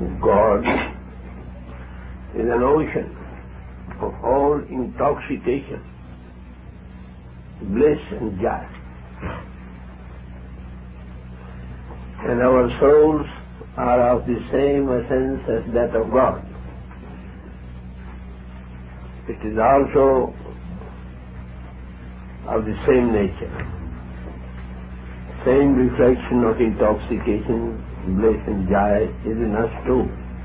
God is an ocean of all intoxication, bliss and joy. And our souls are of the same essence as that of God. It is also of the same nature, same reflection of intoxication, bliss and joy is in us too.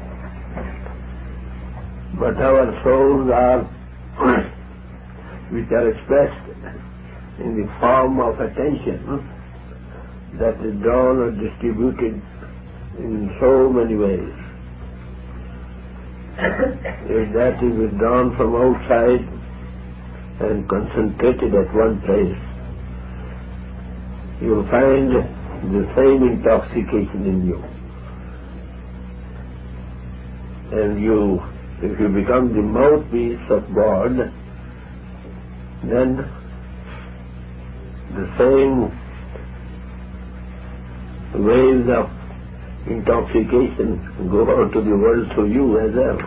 But our souls are, which are expressed in the form of attention that is drawn or distributed in so many ways. If that is withdrawn from outside and concentrated at one place, you will find the same intoxication in you. And if you become the mouthpiece of God, then the same waves of intoxication go out to the world through you as well.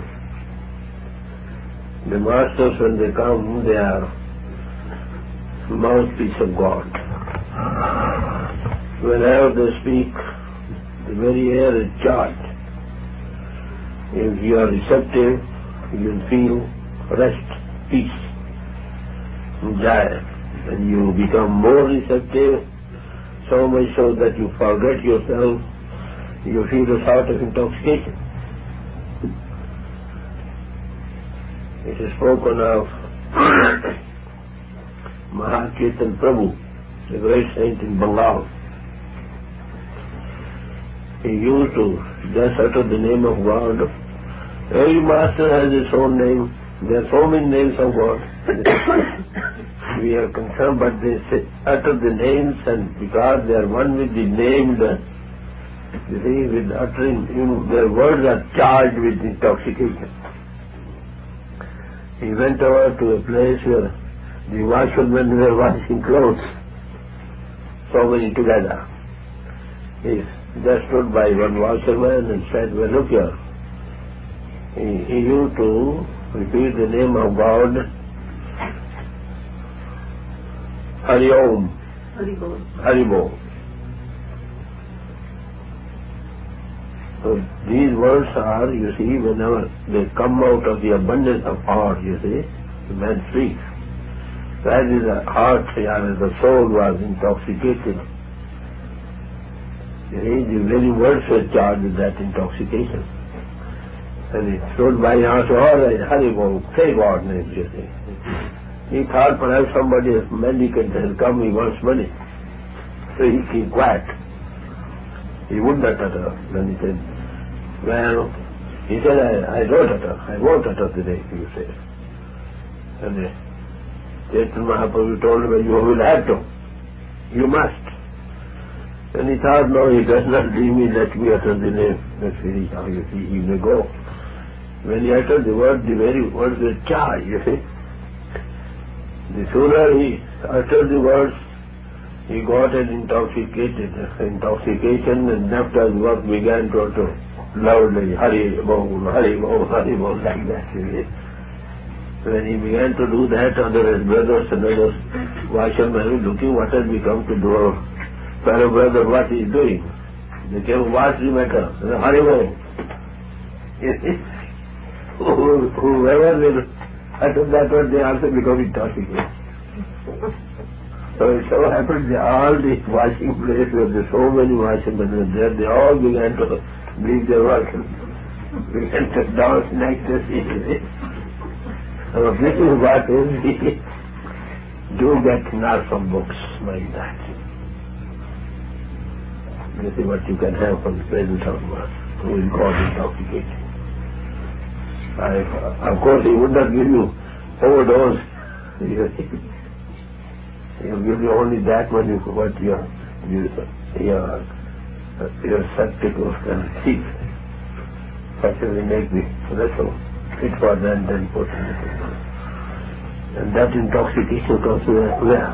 The masters, when they come, they are mouthpiece of God. Whenever they speak, the very air is charged. If you are receptive, you will feel rest, peace, joy, and you become more receptive, so much so that you forget yourself, you feel a sort of intoxication. It is spoken of Mahakirtan Prabhu, the great saint in Bengal. He used to just utter the name of God. Every master has his own name. There are so many names of God. We are concerned, but they utter the names, and because they are one with the named, you see, with uttering, their words are charged with intoxication. He went over to a place where the washermen were washing clothes, so many together. He just stood by one washerman and said, well, look here. He used to repeat the name of God, Hari Om, Hari Bol. So these words are, you see, whenever they come out of the abundance of heart, you see, the man speaks. That is the heart, the soul was intoxicated. You see, the very words were charged with that intoxication. And he stood by and asked, all right, Hari Bol, say God's name, you see. He thought perhaps somebody is mendicant has come, he wants money. So he kept quiet. He would not utter. Then he said, well, he said, I don't utter. I won't utter today, you say. And Chaitanya Mahaprabhu told him, well, you will have to. You must. And he thought, no, he does not leave me, let me utter the name. That's very how you see, he may go. When he uttered the word, the very words were charged, you see. The sooner he uttered the words, he got an intoxication, and after his work began to utter loudly, Hari Bol, Hari Bol, Hari Bol, like that. When he began to do that, other brothers and others, washermen were looking what has become to do our fellow brother, what he is doing. They came, what's the matter? Hari Bol. Whoever will utter that word, they also become intoxicated. So it so happened that all the washing place where there so many washermen were there, they all began to leave their work and began to dance like this. So this is what is the do get not from books like that. This is what you can have from the presence of God, who is God intoxicated. Of course, he would not give you overdose. He will give you only that much what your spectacles can see. Such as they make the vessel fit for that, then put in it. And that intoxication comes where?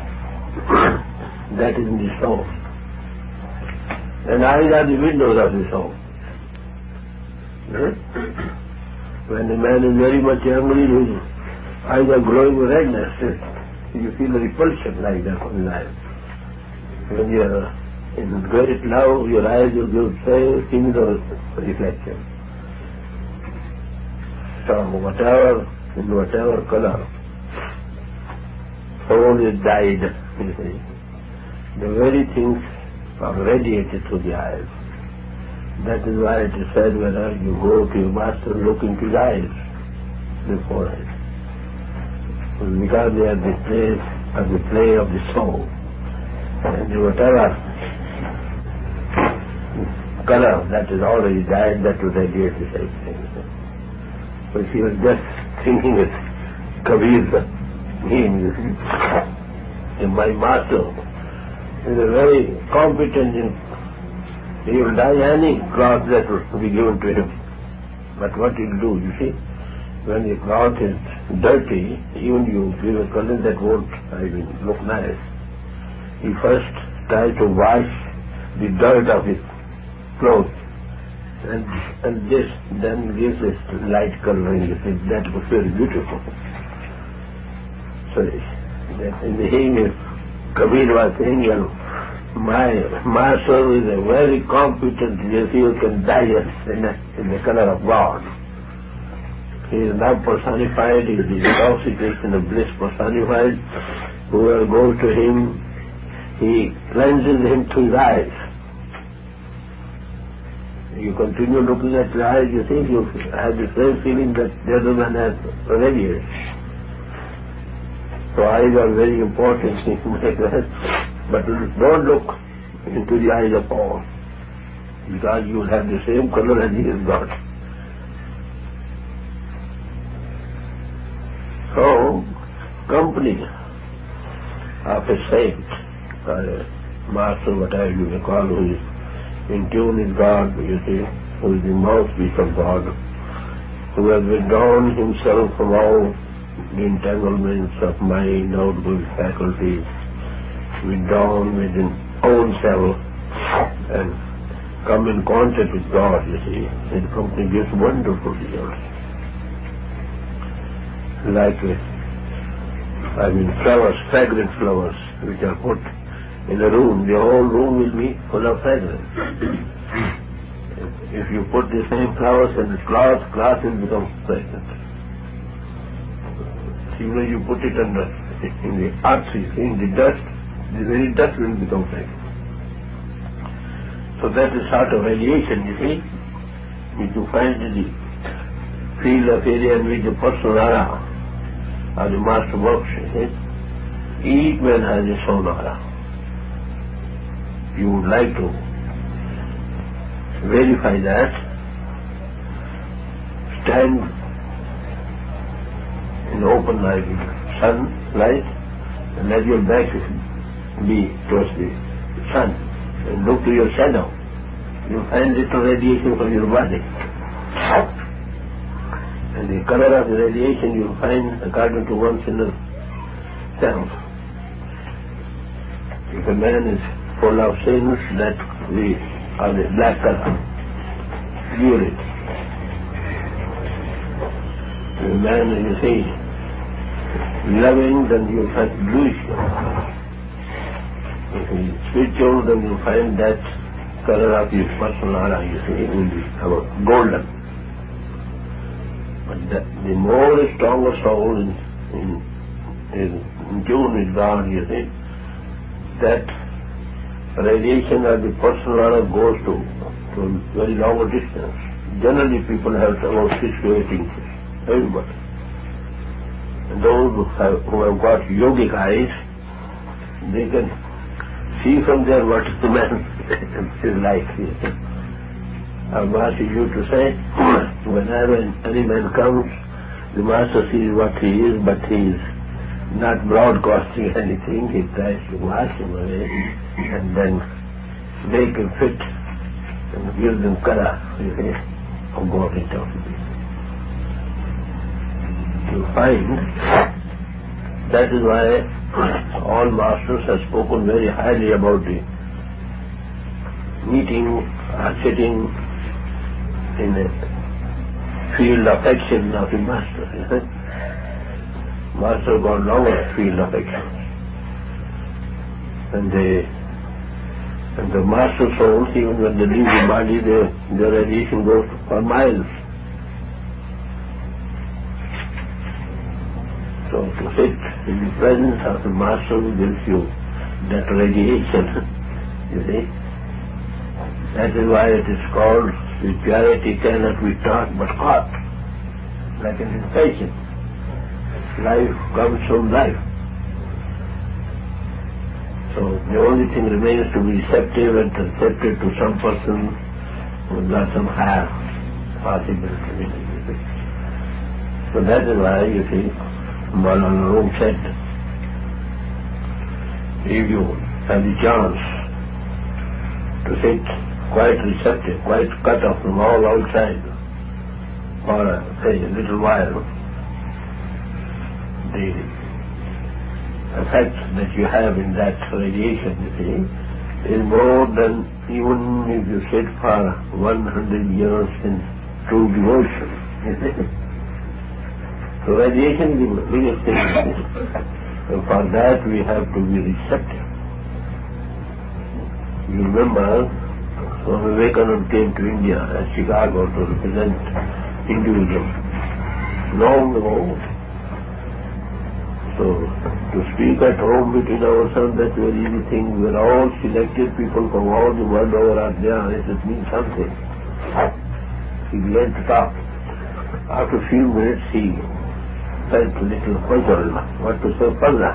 That is in the soul. And eyes are the windows of the soul. When a man is very much angry, his eyes are glowing with redness. You feel a repulsion like that in life. When you are in great love, your eyes will give similar reflection. So in whatever color, soul is dyed, you see. The very things are radiated through the eyes. That is why it is said, whether you go to your master, look into his eyes beforehand. Because they are the play of the soul. And whatever color that is already dyed, that will radiate the same thing. So she was just thinking it, Kabir's name, you see. My master is a very competent in. He will dye any cloth that will be given to him. But what he'll do, you see, when the cloth is dirty, even you give a color that won't, look nice. He first tries to wash the dirt of his clothes, and this then gives this light coloring. You see, that was very beautiful. So in the hymn, Kabir was saying, my master is a very competent, he can dye us in the color of God. He is now personified, he is the intoxication of bliss personified. Whoever goes to him, he cleanses him through his eyes. You continue looking at your eyes, you think you have the same feeling that the other man has radiated. So eyes are very important things like that. But don't look into the eyes of all, because you will have the same color as he has got. So, company of a saint, or a master, whatever you may call, who is in tune with God, you see, who is the mouthpiece of God, who has withdrawn himself from all the entanglements of mind, outgoing faculties, withdrawn within own self and come in contact with God, you see. And company gives wonderful results. Like, flowers, fragrant flowers, which are put in a room, the whole room will be full of fragrance. If you put the same flowers in the cloth will become fragrant. Similarly, you put it in the earth, in the dust, the very dust will become fragrant. So that is sort of radiation, you see. If you find the field of area in which the personal aura or the master works, you see, each man has his own aura. You would like to verify that, stand in open light, sunlight, and let your back be towards the sun, and look to your shadow. You'll find little radiation from your body. And the color of the radiation you'll find according to one's inner self. If a man is full of sins, that are the black color, urine. If a man, you see, loving, then you'll find bluish color. If he is spiritual, then you find that color of his personal aura, you see, will be golden. But the more stronger soul is in tune with God, you see, that radiation of the personal aura goes to a very long distance. Generally, people have about 6 to 8 inches, everybody. And those who have got yogic eyes, they can see from there what the man is like. Our master used to say, whenever any man comes, the master sees what he is, but he is not broadcasting anything. He tries to wash him away and then make him fit and give them color, you see, of God himself. You find that is why all masters have spoken very highly about the meeting or sitting in a field of action of the master. Master got lower field of action. And the master souls, even when they leave the body, their radiation goes for miles. So to sit in the presence of the master gives you that radiation, you see. That is why it is called spirituality cannot be taught but caught, like an infection. Life comes from life. So the only thing remains to be receptive and receptive to some person who got some higher possibility. So that is why, you see, Maulana Rum said, if you have the chance to sit quite receptive, quite cut off from all outside for, say, a little while, the effect that you have in that radiation, you see, is more than even if you sit for 100 years in true devotion, you see. So radiation is the biggest thing. So for that we have to be receptive. You remember, Swami Vivekananda came to India and Chicago to represent Hinduism long ago. So to speak at home between ourselves, that's a very easy thing. We are all selected people from all the world over are there. It means something. He began to talk. After a few minutes he felt a little puzzled what to say further.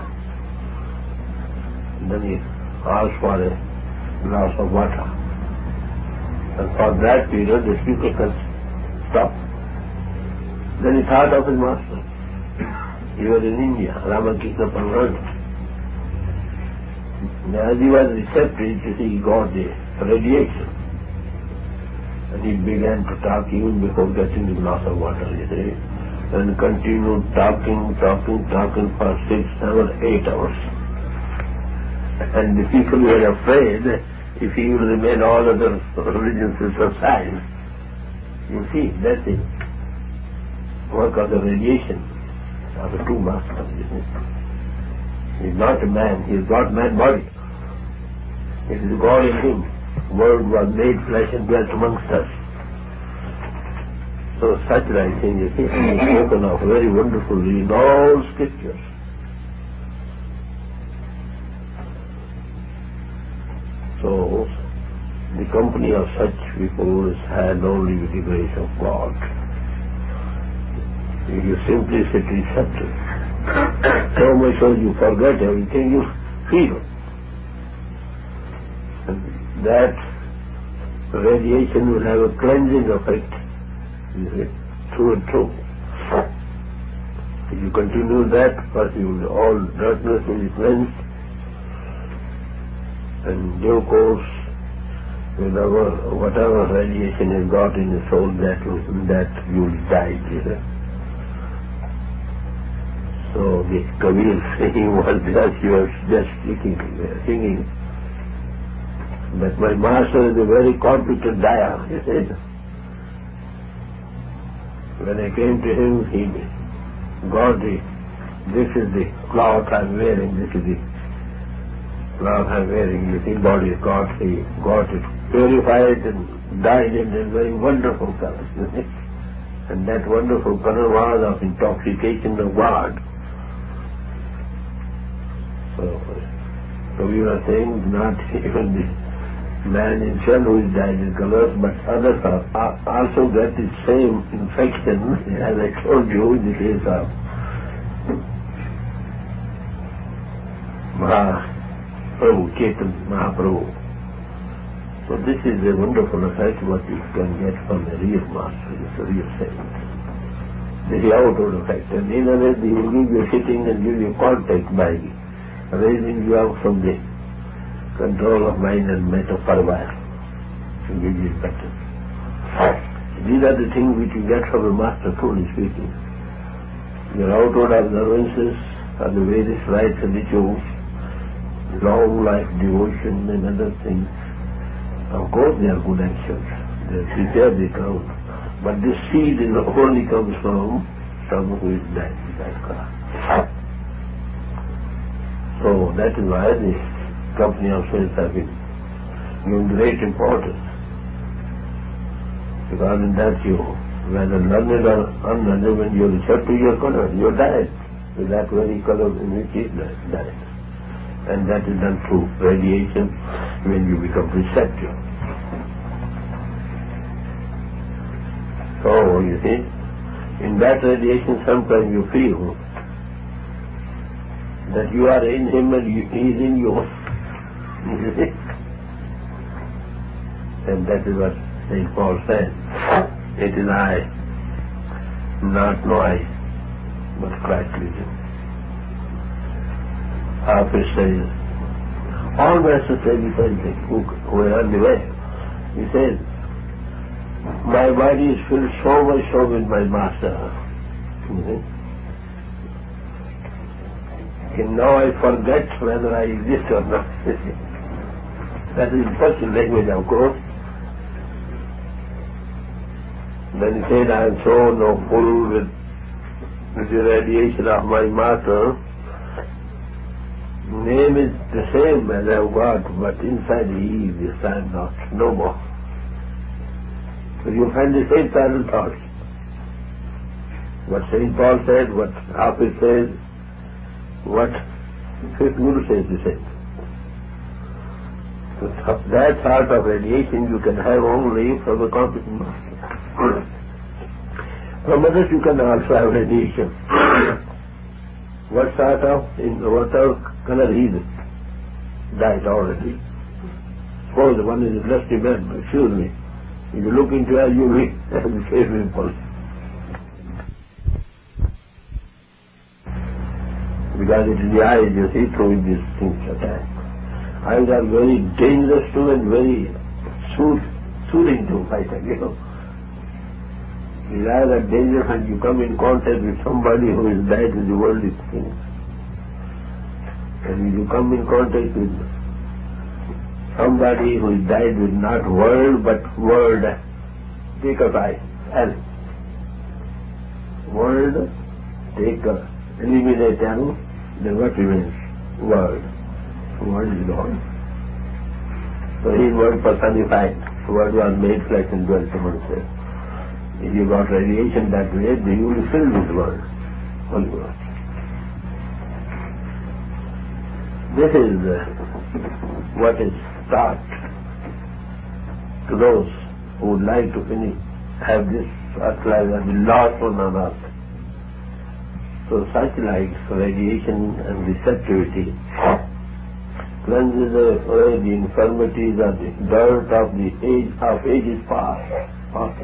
Then he asked for a glass of water. And for that period the speaker can stop. Then he thought of his master. He was in India, Ramakrishna Paramahansa. As he was receptive, you see, he got the radiation. And he began to talk even before getting the glass of water, you see. And continued talking for 6, 7, 8 hours. And the people were afraid if he will remain all other religions will subside. You see, that's the work of the radiation of the true master. He is not a man, he has got man body. It is God in him. Word was made flesh and dwelt amongst us. So such like thing is spoken of very wonderfully in all scriptures. So the company of such people is had only with the grace of God. If you simply sit receptive, so much so you forget everything you feel. And that radiation will have a cleansing effect, through and through. If you continue that, first all darkness will be cleansed, and due course, whatever radiation is got in the soul, that you will die. So the Kabir saying was that he was just singing that my master is a very competent dyer, he said. When I came to him, he got this is the cloth I'm wearing, this is the cloth I'm wearing, you see, body got it purified and dyed it in very wonderful colors, you see. And that wonderful color was of intoxication of God. So we were saying not even the man himself who is dyed in colors, but others also get the same infection, as I told you in the case of Mahaprabhu, Chetan Mahaprabhu. So this is a wonderful effect what you can get from a real master, it's a real saint. This is outward effect. And in other words, he will give you sitting and give you contact by raising you out from the control of mind and matter for a while. To give you better. These are the things which you get from a master, truly speaking. Your outward observances are the various rites and rituals, long life devotion and other things. Of course they are good actions. They prepare the ground. But this seed only comes from someone who is dead in that car. So that is why the company of saints have been given great importance. Because in that you, whether learned or unlearned, when you reset to your color, you died with that very color in which it died. And that is done through radiation when you become receptive. So, you see, in that radiation sometimes you feel that you are in him and he is in you. You see? And that is what St. Paul said. It is I, not I, but Christ living. Hafiz says, all masters say the same thing, who are on the way. He says, my body is filled so much so with my master. And now I forget whether I exist or not. That is first language, of course. Then he said, I am so now full with the radiation of my master. Name is the same as I have got, but inside he is this time not, no more. So you find the same parallel thoughts. What St. Paul said, what Hafiz says, what Fifth Guru says the same. So that sort of radiation you can have only from a competent master. From others you can also have radiation. What sort of, in whatever color he is, died already. Suppose one is a lusty man, excuse me. If you look into her, you will have the same impulse. Because it is the eyes, you see, through these things attack. Eyes are very dangerous too and very soothing to fight against. These eyes are dangerous when you come in contact with somebody who is died with the worldly things. And when you come in contact with somebody who is died with not world but world, take a eye, L. World, take a, eliminate L, then what remains? World. World is gone. So his word personified. Word was made flesh and dwelt among us. If you got radiation that way, then you will be filled with the world. Holy Ghost. This is what is taught to those who would like to have this earth life as the last one on earth. So such like radiation and receptivity cleanses away the infirmities of the dirt of the age of ages past.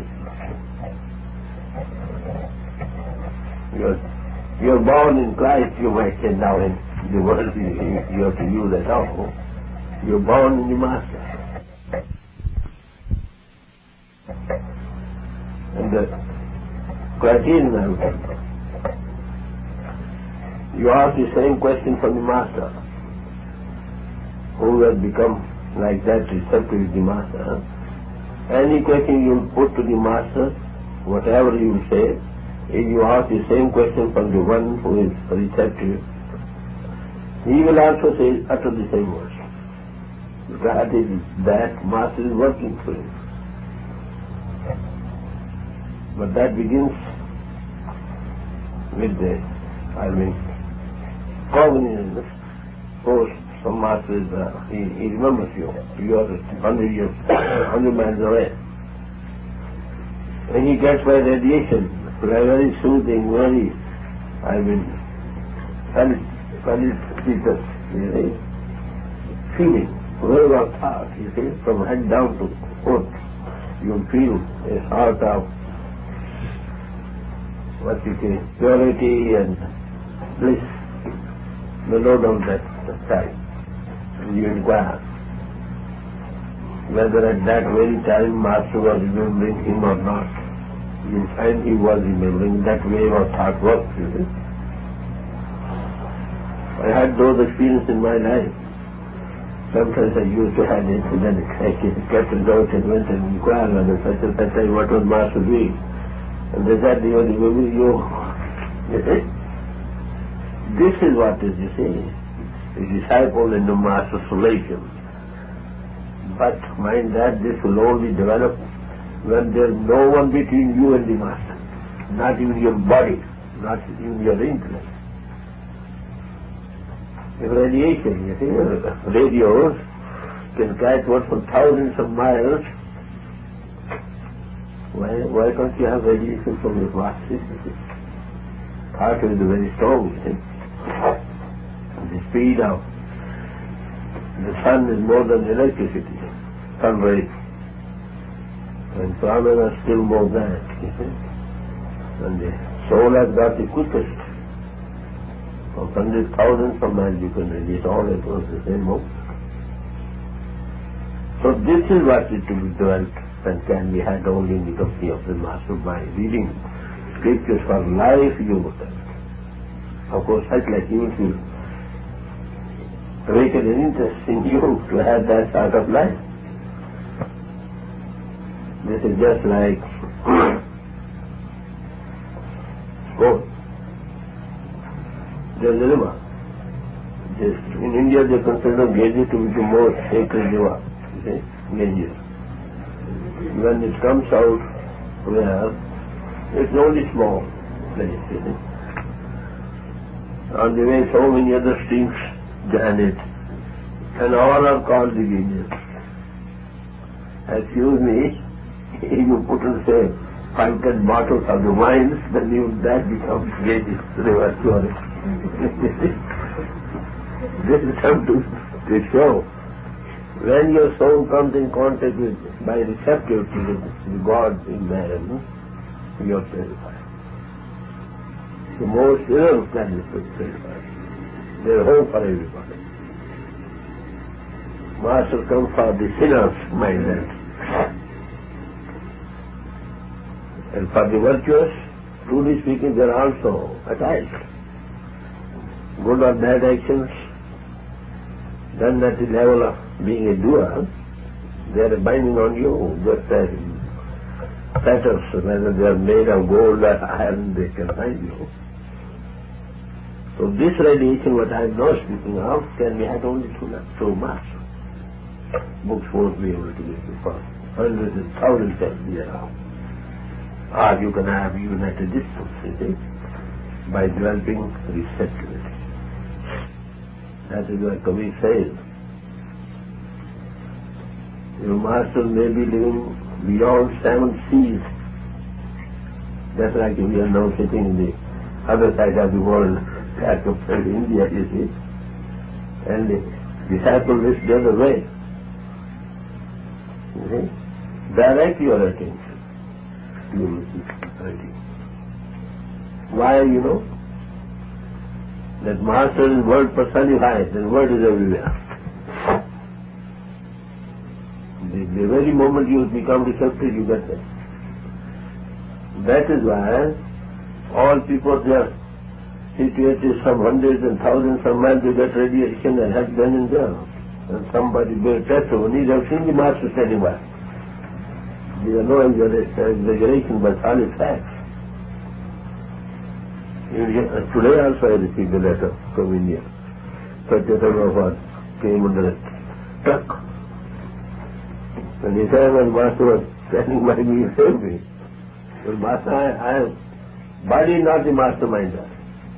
You're born in Christ, you might say now in the world you have to use that also. You're born in the Master. And the criterion I would you ask the same question from the Master. Who has become like that receptive with the Master? Any question you put to the Master, whatever you say, if you ask the same question from the one who is receptive, he will also say, utter the same words. That is that Master is working for him. But that begins with the, cognizance. Suppose some Master is, he remembers you. You are 100 miles away. When he gets by radiation, very soothing, very, felicitous, feeling, wave of thought, you see, from head down to foot, you feel a sort of, purity and bliss. You know down that time. And you inquire whether at that very time Master was remembering him or not. You find he was remembering. That wave of thought works, you see. I had those experiences in my life. Sometimes I used to have this, and then I kept it out and went and inquired whether such and such time what was Master doing. And they said, you see. This is what is, you see, the disciple in the Master's relation. But mind that this will only develop when there is no one between you and the Master, not even your body, not even your intellect. The radiation, you see, radios can catch what from thousands of miles. Why don't you have radiation from your Master? Thought is very strong, you see. The speed of the sun is more than electricity, sun rays. And phenomena still more than, you see. And the soul has got the quickest. From hundreds, thousands of miles you can read it all at once, the same moment. So this is what is to be developed and can be had only in the company of the Master by reading scriptures for life you would have. Of course, such like you will awaken an interest in you to have that sort of life. This is just like gold. There's a river. In India they consider Ganges to be the most sacred river. You see, Ganges. When it comes out where it's only small place, you see. On the way so many other streams join it, and all are called the Ganges. Excuse me, if you put in say 5-10 bottles of the wines, then even that becomes Ganges river. This is something to show. When your soul comes in contact with, by receptivity with God in man, you are purified. The most inner plan is to be purified. There is hope for everybody. Master comes for the sinner's minded. And for the virtuous, truly speaking, they are also attached. Good or bad actions done at the level of being a doer, they are binding on you, just as fetters, whether they are made of gold or iron, they can bind you. So this radiation, what I am now speaking of, can be had only through Master. Books won't be able to give you for hundreds and thousands of years. Or you can have even at a distance, you see, by developing receptivity. That is what Kabir says. Your Master may be living beyond 7 seas. Just like we are now sitting in the other side of the world, back of India, you see. And the disciple is the other way. You see? Direct your attention. You will see clarity. Why, you know? That Master is word personified, and word is everywhere. The very moment you become receptive, you get that. That is why all people, they are situated some hundreds and thousands of miles, they get radiation and has done in there. And somebody bear testimony, they have seen the Master standing by. There are no exaggeration, but solid facts. Today also I received a letter from India. Such a fellow came under a truck. And he said, when Master was standing by me, he saved me. Well, Master, I am body, not the masterminder.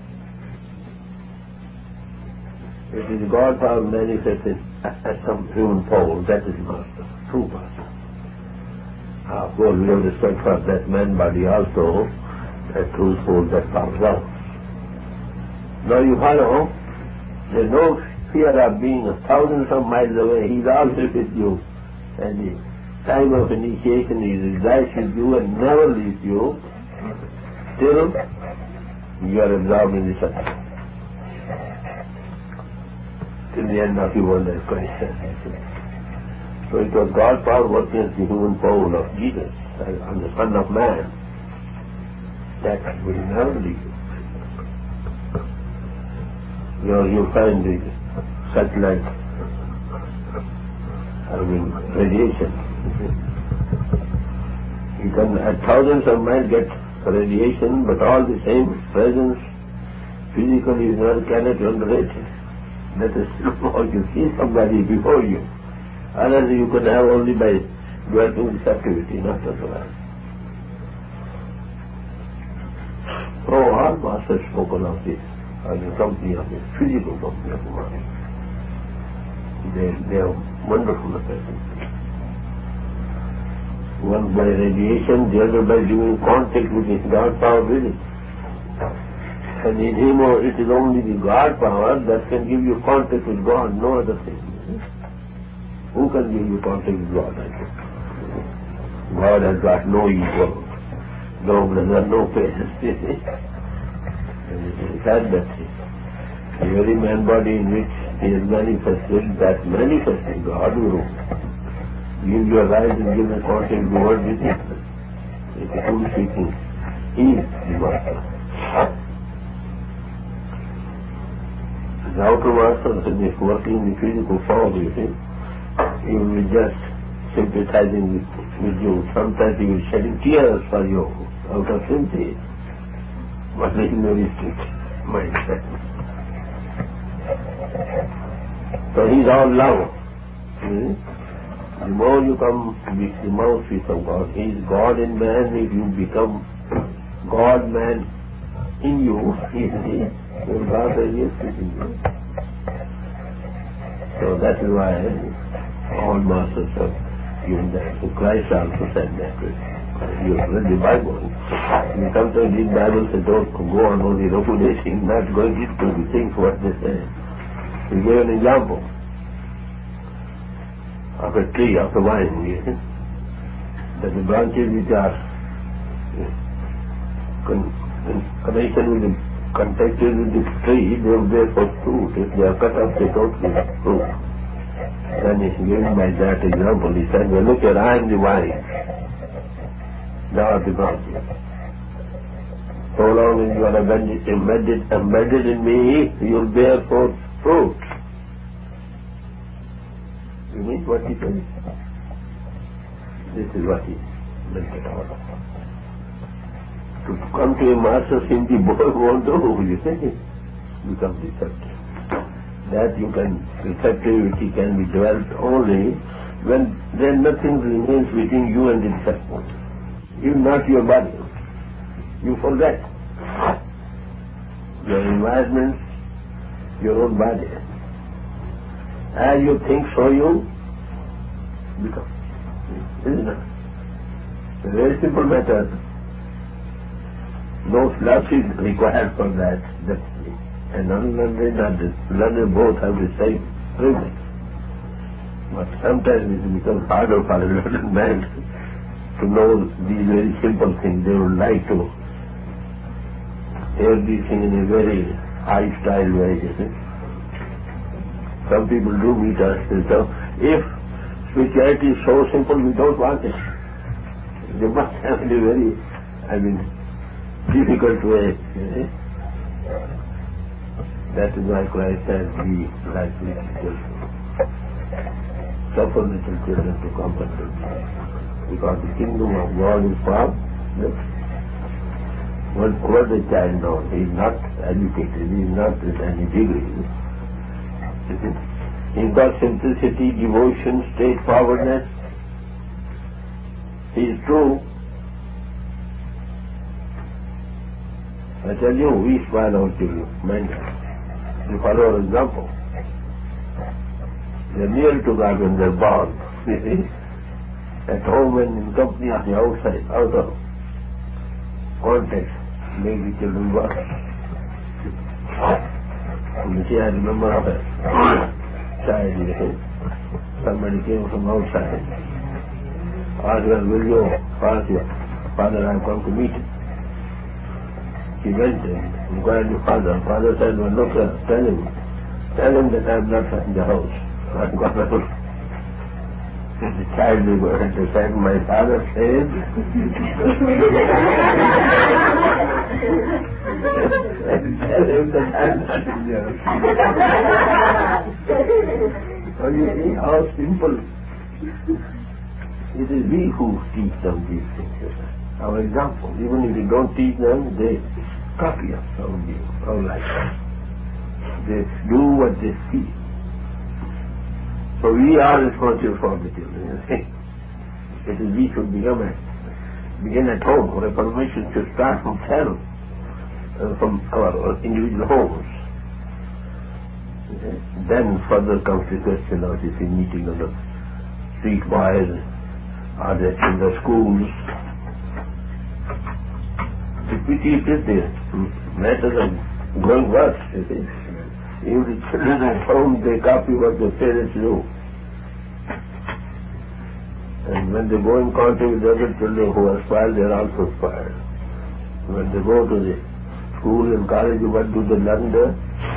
It is God power manifested as some human pole. That is Master, true Master. Of course, we have respect for that man body also. That true soul that comes out. Now you follow, there is no fear of being thousands of miles away. He is always with you. And the time of initiation he resides with you and never leaves you. Still, you are absorbed in the subject. Till the end of your world question. So it was God's power working as the human pole of Jesus, and the Son of Man. That will never leave you. You find the such like radiation. You can at thousands of miles get radiation, but all the same presence physically cannot underrate it. That is all you see somebody before you. Otherwise you can have only by developing this activity, not otherwise. So all masters spoken of this, as a company of this, physical company of the mind. They are wonderful effects. One by radiation, the other by giving contact with his God power within. And in him it is only the God power that can give you contact with God, no other thing. Who can give you contact with God? God has got no equal, no brother, no parents. And it has that thing. The very man body in which he is manifested, that manifesting God Guru. Give your life and give a contact with the world with it. It's a full speaking. He is the master. The outer master is working in the physical form, you see. He will be just sympathizing with you. Sometimes he will shedding tears for you out of sympathy. But it is very strict mindset. So he is all love. The more you come with the mouthpiece of God, he is God in man. If you become God man in you, your God is in you. So that is why all masters have given that. So Christ also said that. You have read the Bible. You sometimes read the Bible and don't go on only refuting, not going into the things what they say. He gave an example of a tree, of a vine, that the branches which are connected with the contacted with the tree, they will bear for fruit. If they are cut off, they don't give fruit. Then he gave by that example. He said, well, look here, I am the vine. Thou art the branches. So long as you are embedded in me, you will bear forth fruit. You mean what he said? This is what he meant it all. To come to a master Hindi boy won't do, you see. Become receptive. That you can, receptivity can be developed only when then nothing remains between you and the receptor. Even not your body. You forget your environment, your own body. As you think, so you become. Isn't it? It's a very simple matter. No philosophy is required for that. And learned both have the same privilege. But sometimes it becomes harder for a learned man to know these very simple things. They would like to hear these things in a very high-style way, you see. Some people do meet us and say, if spirituality is so simple, we don't want it. They must have a very, difficult way, you see. That is why Christ said, we like little children. Suffer little children to come unto me. Because the kingdom of God is far. What the child knows, he is not educated, he is not with any degree. He's got simplicity, devotion, straightforwardness. He is true. I tell you, we spoil our children, men. You follow our example. They are near to God when they are born. At home and in company on the outside, out of context, make the children work. You see, I remember of a child, somebody came from outside, asked, well, will you ask your father, I have come to meet him. He went and inquired the father. Father said, well, look, tell him that I am not in the house. I'm gone out. The child will go ahead and say, my father said, tell him that I am not in the house. So you see how simple It is we who teach them these things. Our example, even if we don't teach them, they copy us, our life. They do what they see. So we are responsible for the children, you see. It is we should begin at home. Reformation should start from self, from our individual homes. Then further comes the question of this meeting of the street boys, or in the schools. If we teach it, the matters are going worse, you see. If the children at home, they copy what their parents do. And when they go in contact with other children who are spoiled, they are also spoiled. When they go to the school and college, what do they learn there?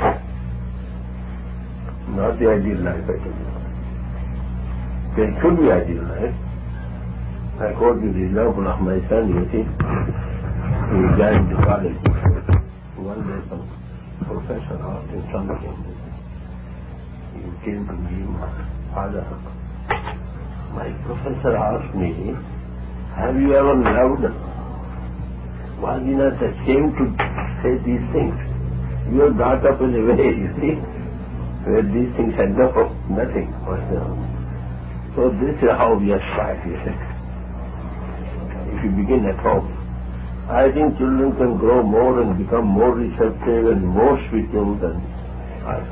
Not the ideal life, I tell you. There should be ideal life. I quote you the example of my son, you see. He joined the college. One day some professor asked him something. He came to me, Father, my professor asked me, have you ever loved? Was he not ashamed to say these things? You are brought up in a way, you see, where these things had nothing. So this is how we aspire, you see. If you begin at home, I think children can grow more and become more receptive and more spiritual than us.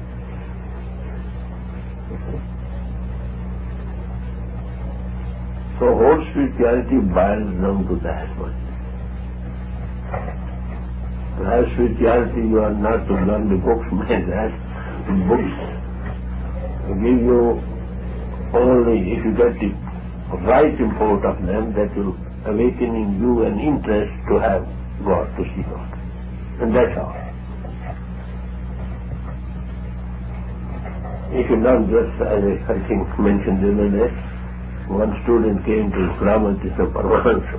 So whole spirituality boils down to that one. To have spirituality, you are not to learn the books, man. That books give you only, if you get the right import of them, that will awaken in you an interest to have God, to see God. And that's all. If you learn just, as I think mentioned the other day, one student came to Ramatissa Paramahansa.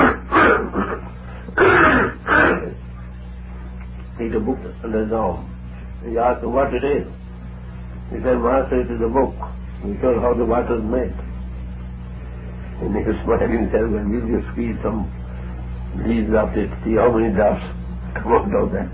Read a book under his arm. He asked him what it is. He said, Master, it is a book. He told how the water is made. And he was smiling and said, well, will you squeeze some leaves of it, see how many drops come out of that?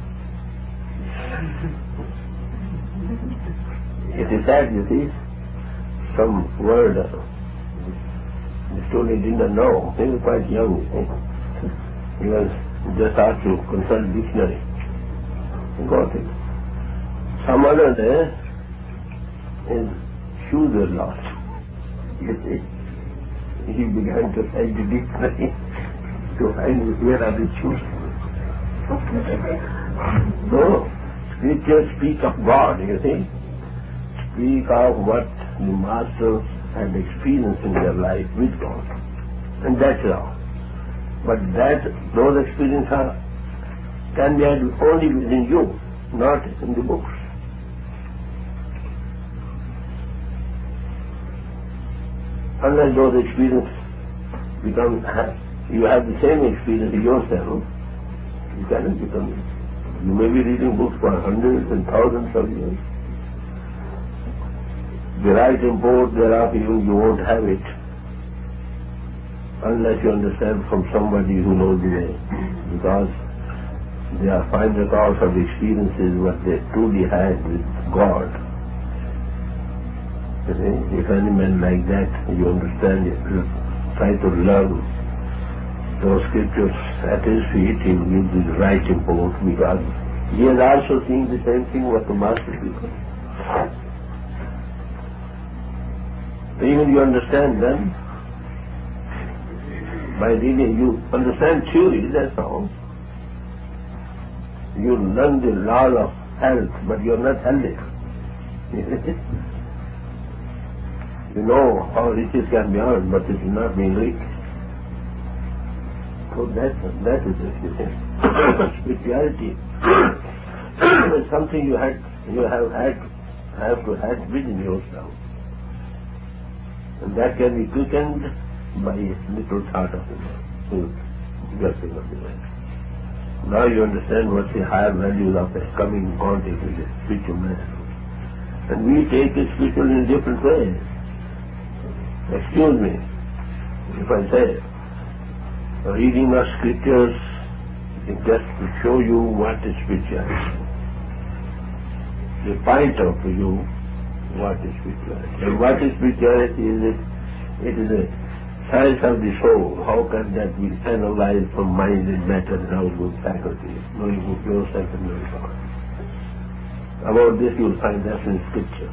It is sad, you see, some word the student did not know. He was quite young. He was just asked to consult dictionary. He got it. Some other day, his shoes were lost. You see, he began to study the dictionary to find where are the shoes. So, scriptures speak of God, you see, speak of what the masters had experienced in their life with God. And that's all. But those experiences can be had only within you, not in the books. Unless those experiences you have the same experience yourself, you cannot become it. You may be reading books for hundreds and thousands of years. The right import thereof, even you won't have it unless you understand from somebody who knows the way, because they are find records of experiences what they truly had with God. If any man like that, you understand it, try to learn those scriptures at his feet, he will give the right import, because he is also seeing the same thing what the master people. Even you understand them by reading, you understand theory, that's all. You learn the law of health, but you are not healthy. You know how riches can be earned, but it is not being rich. So that is it. Spirituality is something you have to have within yourself. And that can be quickened by a little thought of the blessing of the Lord. Now you understand what the higher values of coming in contact with the spiritual man. And we take the spiritual in different ways. Excuse me if I say, reading of scriptures is just to show you what is spirituality. They point out to you what is spirituality. And what is spirituality is it is a science of the soul. How can that be analyzed from mind and matter and outward faculties, knowing yourself and knowing God? About this you will find that in scriptures.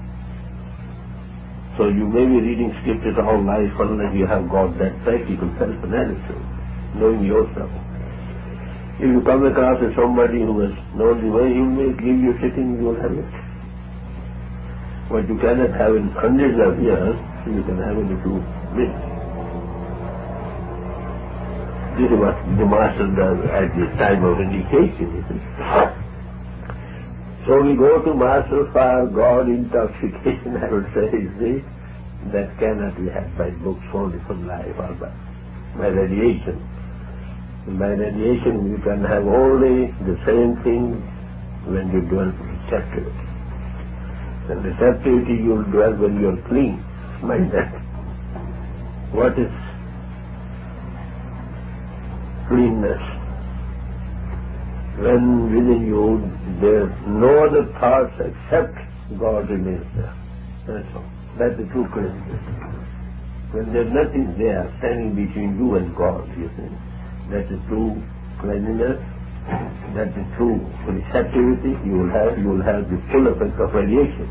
So you may be reading scriptures all life unless you have got that practical self-analysis, knowing yourself. If you come across somebody who has known the way, he may give you sitting, you will have it. What you cannot have in hundreds of years, you can have in a few minutes. This is what the master does at the time of indication. So we go to master for God intoxication, I would say, that cannot be had by books only from life or by radiation. By radiation you can have only the same thing when you dwell receptivity. And receptivity you will dwell when you are clean. Mind that. What is cleanness? When within you there are no other thoughts except God remains there. That's all. That's the true cleanness. When there's nothing there standing between you and God, you see, that's the true cleanliness, that's the true receptivity. You will have the full effect of radiation.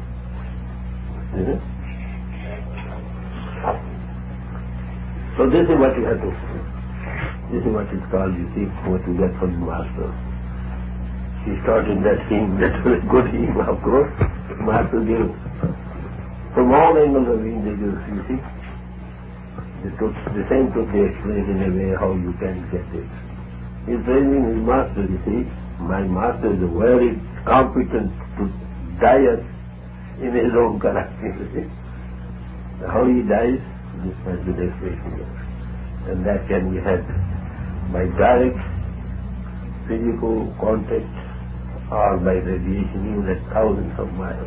So this is what you have to see. This is what is called, you see, what you get from the master. He started that hymn, that was good hymn, of course. Master gave from all angles of being they give, you see. The same took they explain in a way how you can get it. He's praising his master, you see. My master is very competent to die in his own character, you see. How he dies, this has been explained here. And that can be had by direct physical contact or by radiation even at thousands of miles.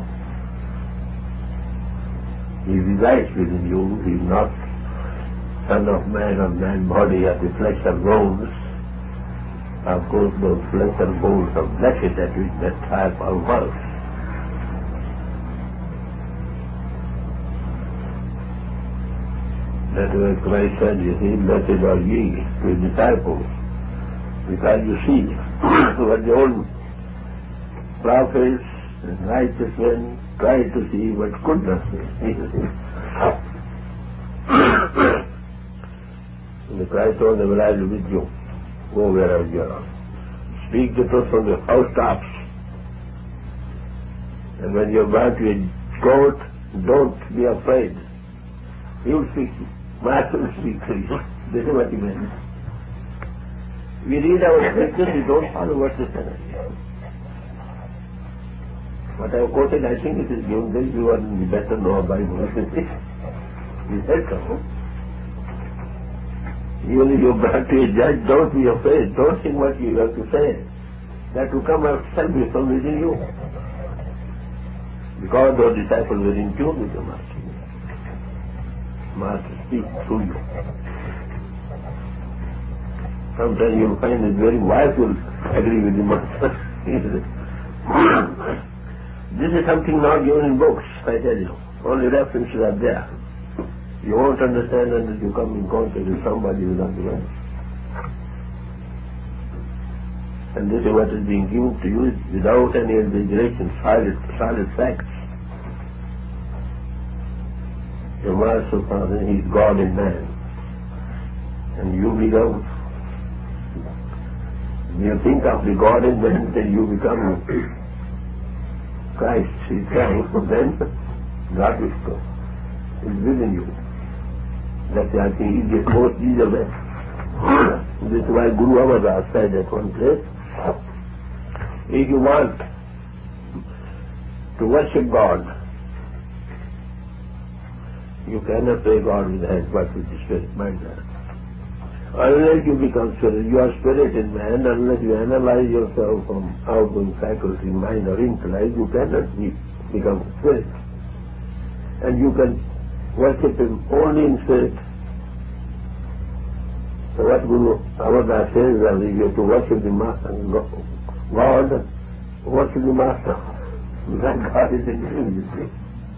He resides within you. He is not son of man or man body of the flesh and bones. Of course, those flesh and bones are blessed at which that type of work. That's why Christ said, you see, blessed are ye to his disciples, because you see what the old prophets and righteous men try to see what could not see. And Christ told them, I will be with you. Go wherever you are. Speak the truth from the housetops. And when you are brought to a court, don't be afraid. He will speak to you. Master will speak to you. This is what he meant. We read our scriptures, we don't follow what is said. What I have quoted, I think it is given this, you are better know about Bible. He said so. Even if you are brought to a judge, don't be afraid. Don't think what you have to say. That will come out self from within you. Because those disciples were in tune with the Master. Master speaks through you. Sometimes you will find that very wife will agree with the Master. This is something not given in books, I tell you. Only references are there. You won't understand until you come in contact with somebody who does not know. And this is what is being given to you without any exaggeration, solid facts. Your Master Father, He is God in man. And you become, when you think of the God in man, then you become Christ. He is Christ, then God will come. It is within you. That's I think easiest, most easier way. This is why Guru Amar Das said at one place, if you want to worship God, you cannot pray God with the hands but with the spirit, mind that. Unless you become spirit, you are spirit in man, unless you analyze yourself from outgoing faculty, mind or intellect, you cannot become spirit. And you can worship Him only in spirit. So what Guru Amardas says that you have to worship the Master, God, worship the Master. That God is in you, you see.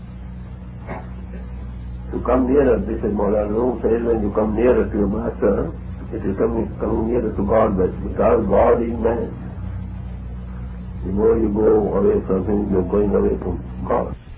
To come nearer, this is Maulana says, when you come nearer to your Master, it is coming nearer to God, but because God is man. The more you go away from Him, you are going away from God.